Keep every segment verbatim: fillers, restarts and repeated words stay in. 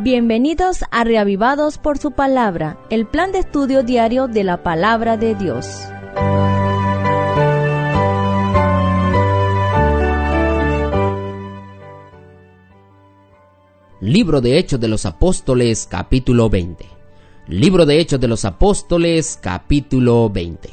Bienvenidos a Reavivados por su Palabra, el plan de estudio diario de la Palabra de Dios. Libro de Hechos de los Apóstoles, capítulo veinte. Libro de Hechos de los Apóstoles, capítulo veinte.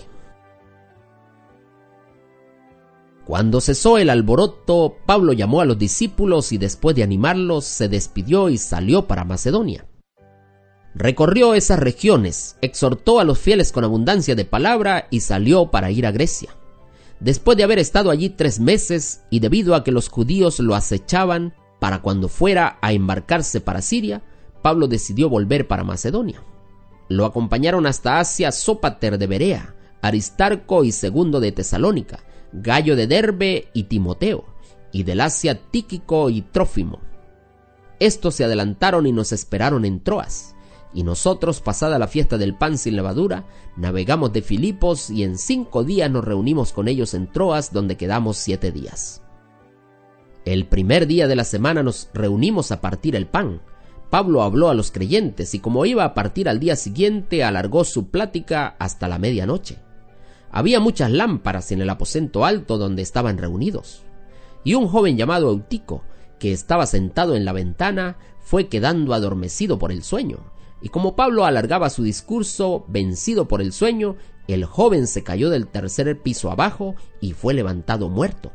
Cuando cesó el alboroto, Pablo llamó a los discípulos y después de animarlos, se despidió y salió para Macedonia. Recorrió esas regiones, exhortó a los fieles con abundancia de palabra y salió para ir a Grecia. Después de haber estado allí tres meses y debido a que los judíos lo acechaban para cuando fuera a embarcarse para Siria, Pablo decidió volver para Macedonia. Lo acompañaron hasta Asia Sópater de Berea, Aristarco y Segundo de Tesalónica, Gallo de Derbe y Timoteo, y del Asia Tíquico y Trófimo. Estos se adelantaron y nos esperaron en Troas, y nosotros, pasada la fiesta del pan sin levadura, navegamos de Filipos y en cinco días nos reunimos con ellos en Troas, donde quedamos siete días. El primer día de la semana nos reunimos a partir el pan. Pablo habló a los creyentes y como iba a partir al día siguiente, alargó su plática hasta la medianoche. Había muchas lámparas en el aposento alto donde estaban reunidos. Y un joven llamado Eutico, que estaba sentado en la ventana, fue quedando adormecido por el sueño. Y como Pablo alargaba su discurso, vencido por el sueño, el joven se cayó del tercer piso abajo y fue levantado muerto.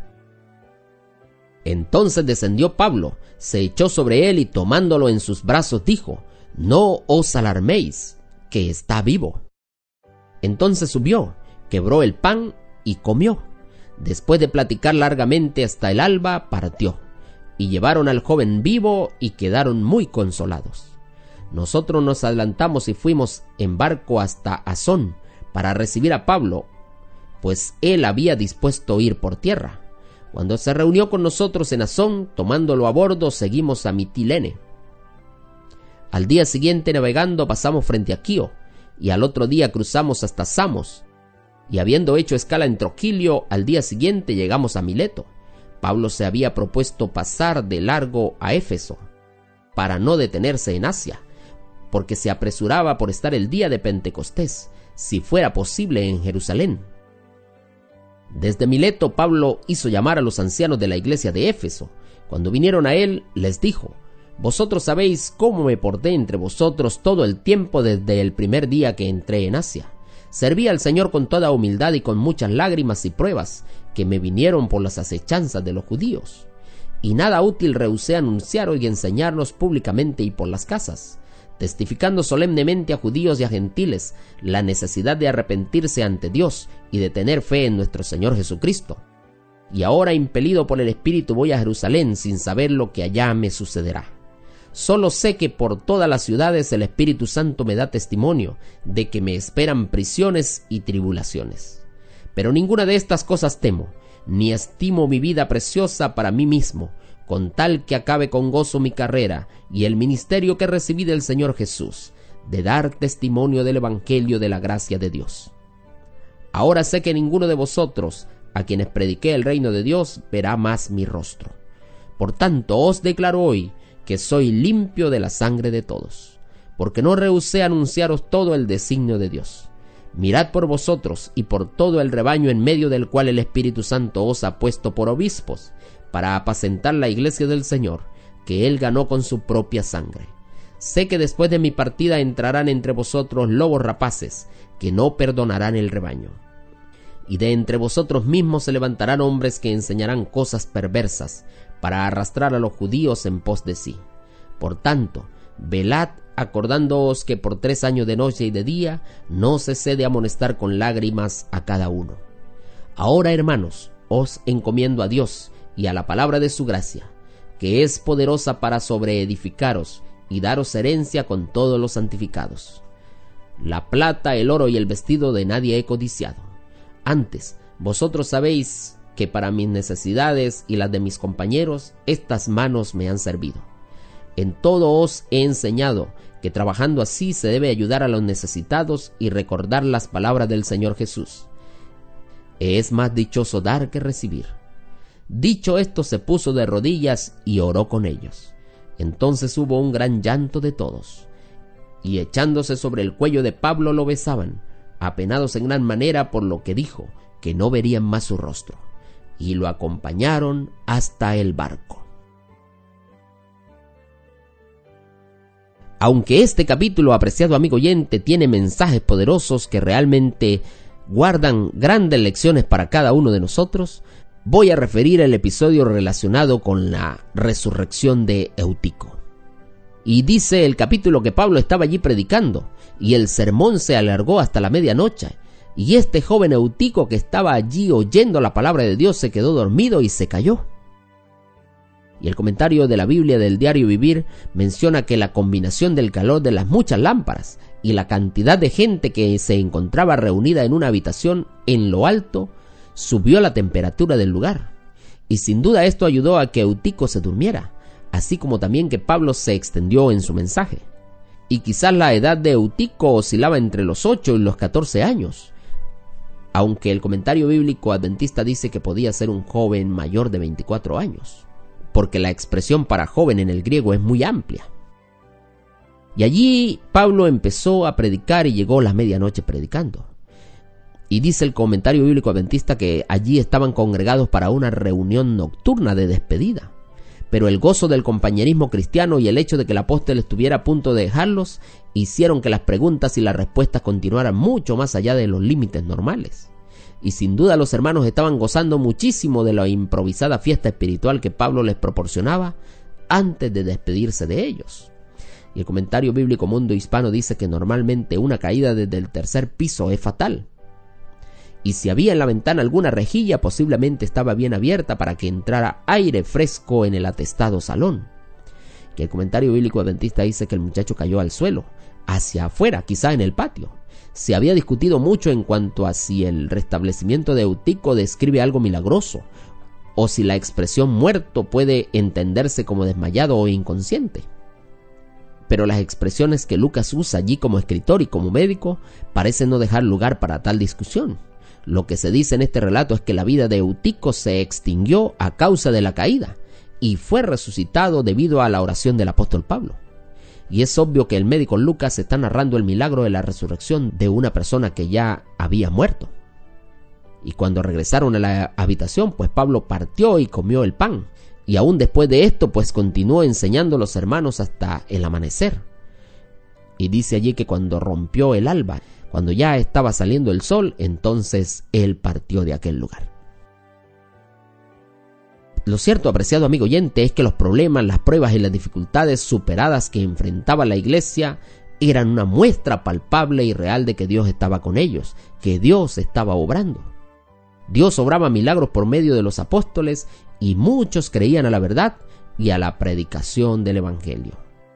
Entonces descendió Pablo, se echó sobre él y tomándolo en sus brazos dijo: «No os alarméis, que está vivo». Entonces subió, quebró el pan y comió. Después de platicar largamente hasta el alba, partió, y llevaron al joven vivo y quedaron muy consolados. Nosotros nos adelantamos y fuimos en barco hasta Asón para recibir a Pablo, pues él había dispuesto ir por tierra. Cuando se reunió con nosotros en Asón, tomándolo a bordo, seguimos a Mitilene. Al día siguiente, navegando, pasamos frente a Quío, y al otro día cruzamos hasta Samos, y habiendo hecho escala en Troquilio, al día siguiente llegamos a Mileto. Pablo se había propuesto pasar de largo a Éfeso, para no detenerse en Asia, porque se apresuraba por estar el día de Pentecostés, si fuera posible en Jerusalén. Desde Mileto, Pablo hizo llamar a los ancianos de la iglesia de Éfeso. Cuando vinieron a él, les dijo: «Vosotros sabéis cómo me porté entre vosotros todo el tiempo desde el primer día que entré en Asia. Serví al Señor con toda humildad y con muchas lágrimas y pruebas que me vinieron por las acechanzas de los judíos. Y nada útil rehusé anunciaros y enseñarnos públicamente y por las casas, testificando solemnemente a judíos y a gentiles la necesidad de arrepentirse ante Dios y de tener fe en nuestro Señor Jesucristo. Y ahora, impelido por el Espíritu, voy a Jerusalén sin saber lo que allá me sucederá. Solo sé que por todas las ciudades el Espíritu Santo me da testimonio de que me esperan prisiones y tribulaciones. Pero ninguna de estas cosas temo, ni estimo mi vida preciosa para mí mismo, con tal que acabe con gozo mi carrera y el ministerio que recibí del Señor Jesús, de dar testimonio del Evangelio de la gracia de Dios. Ahora sé que ninguno de vosotros, a quienes prediqué el reino de Dios, verá más mi rostro. Por tanto, os declaro hoy que soy limpio de la sangre de todos, porque no rehusé anunciaros todo el designio de Dios. Mirad por vosotros y por todo el rebaño en medio del cual el Espíritu Santo os ha puesto por obispos, para apacentar la iglesia del Señor, que Él ganó con su propia sangre. Sé que después de mi partida entrarán entre vosotros lobos rapaces, que no perdonarán el rebaño. Y de entre vosotros mismos se levantarán hombres que enseñarán cosas perversas, para arrastrar a los judíos en pos de sí. Por tanto, velad, acordándoos que por tres años de noche y de día no cesé de amonestar con lágrimas a cada uno. Ahora, hermanos, os encomiendo a Dios y a la palabra de su gracia, que es poderosa para sobreedificaros y daros herencia con todos los santificados. La plata, el oro y el vestido de nadie he codiciado. Antes, vosotros sabéis que para mis necesidades y las de mis compañeros, estas manos me han servido. En todo os he enseñado que trabajando así se debe ayudar a los necesitados y recordar las palabras del Señor Jesús. Es más dichoso dar que recibir. Dicho esto, se puso de rodillas y oró con ellos. Entonces hubo un gran llanto de todos, y echándose sobre el cuello de Pablo lo besaban, apenados en gran manera por lo que dijo, que no verían más su rostro, y lo acompañaron hasta el barco. Aunque este capítulo, apreciado amigo oyente, tiene mensajes poderosos que realmente guardan grandes lecciones para cada uno de nosotros, voy a referir el episodio relacionado con la resurrección de Eutico. Y dice el capítulo que Pablo estaba allí predicando, y el sermón se alargó hasta la medianoche, y este joven Eutico que estaba allí oyendo la palabra de Dios se quedó dormido y se cayó. Y el comentario de la Biblia del Diario Vivir menciona que la combinación del calor de las muchas lámparas y la cantidad de gente que se encontraba reunida en una habitación en lo alto subió la temperatura del lugar, y sin duda esto ayudó a que Eutico se durmiera, así como también que Pablo se extendió en su mensaje. Y quizás la edad de Eutico oscilaba entre los ocho y los catorce años, aunque el comentario bíblico adventista dice que podía ser un joven mayor de veinticuatro años, porque la expresión para joven en el griego es muy amplia. Y allí Pablo empezó a predicar y llegó la medianoche predicando. Y dice el comentario bíblico adventista que allí estaban congregados para una reunión nocturna de despedida. Pero el gozo del compañerismo cristiano y el hecho de que el apóstol estuviera a punto de dejarlos hicieron que las preguntas y las respuestas continuaran mucho más allá de los límites normales. Y sin duda los hermanos estaban gozando muchísimo de la improvisada fiesta espiritual que Pablo les proporcionaba antes de despedirse de ellos. Y el comentario bíblico Mundo Hispano dice que normalmente una caída desde el tercer piso es fatal. Y si había en la ventana alguna rejilla, posiblemente estaba bien abierta para que entrara aire fresco en el atestado salón. Que el comentario bíblico adventista dice que el muchacho cayó al suelo, hacia afuera, quizá en el patio. Se había discutido mucho en cuanto a si el restablecimiento de Eutico describe algo milagroso, o si la expresión muerto puede entenderse como desmayado o inconsciente. Pero las expresiones que Lucas usa allí como escritor y como médico parecen no dejar lugar para tal discusión. Lo que se dice en este relato es que la vida de Eutico se extinguió a causa de la caída y fue resucitado debido a la oración del apóstol Pablo. Y es obvio que el médico Lucas está narrando el milagro de la resurrección de una persona que ya había muerto. Y cuando regresaron a la habitación, pues Pablo partió y comió el pan. Y aún después de esto, pues continuó enseñando a los hermanos hasta el amanecer. Y dice allí que cuando rompió el alba, cuando ya estaba saliendo el sol, entonces él partió de aquel lugar. Lo cierto, apreciado amigo oyente, es que los problemas, las pruebas y las dificultades superadas que enfrentaba la iglesia eran una muestra palpable y real de que Dios estaba con ellos, que Dios estaba obrando. Dios obraba milagros por medio de los apóstoles y muchos creían a la verdad y a la predicación del evangelio.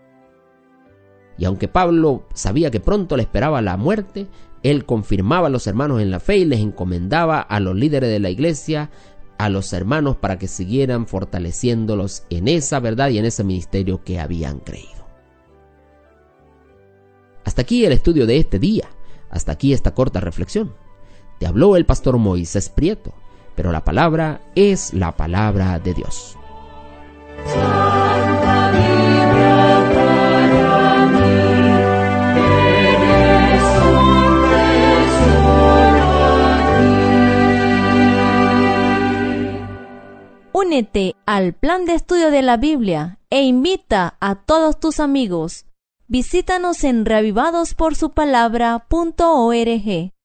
Y aunque Pablo sabía que pronto le esperaba la muerte, él confirmaba a los hermanos en la fe y les encomendaba a los líderes de la iglesia, a los hermanos, para que siguieran fortaleciéndolos en esa verdad y en ese ministerio que habían creído. Hasta aquí el estudio de este día, hasta aquí esta corta reflexión. Te habló el pastor Moisés Prieto, pero la palabra es la palabra de Dios. Santa Biblia para mí, eres un tesoro aquí. Únete al plan de estudio de la Biblia e invita a todos tus amigos. Visítanos en reavivados por su palabra punto org.